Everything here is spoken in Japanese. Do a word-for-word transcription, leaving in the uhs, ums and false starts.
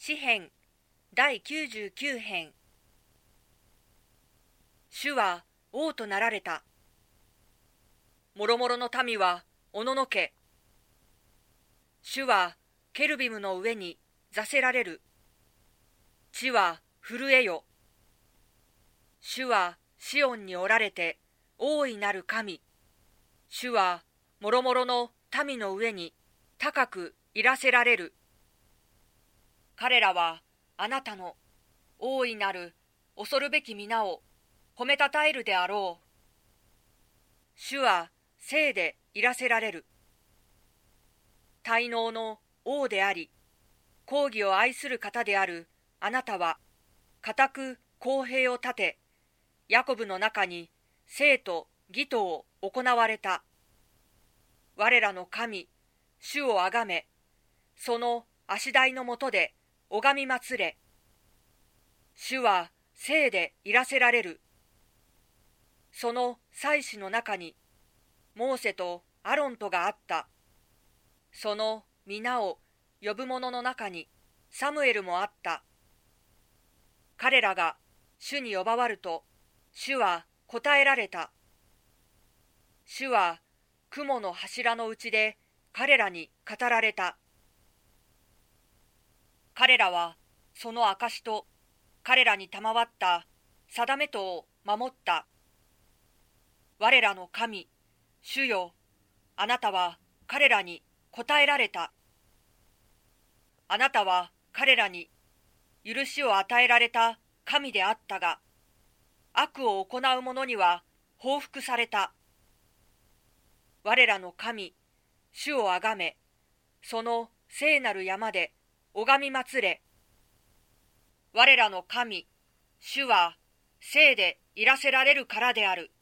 詩編だいきゅうじゅうきゅう編。主は王となられた。もろもろの民はおののけ。主はケルビムの上に座せられる。地は震えよ。主はシオンにおられて大いなる神。主はもろもろの民の上に高くいらせられる。彼らはあなたの大いなる恐るべき皆を褒めたたえるであろう。主は聖でいらせられる。大能の王であり、公義を愛する方であるあなたは、固く公平を立て、ヤコブの中に聖と義とを行われた。我らの神、主をあがめ、その足台のもとで拝み祭れ。主は聖でいらせられる。その祭司の中に、モーセとアロンとがあった。その皆を呼ぶ者の中に、サムエルもあった。彼らが主に呼ばわると、主は答えられた。主は雲の柱のうちで彼らに語られた。彼らはその証と彼らに賜った定めとを守った。我らの神、主よ、あなたは彼らに答えられた。あなたは彼らに許しを与えられた神であったが、悪を行う者には報復された。我らの神、主をあがめ、その聖なる山で拝み祭れ。我らの神、主は聖でいらせられるからである。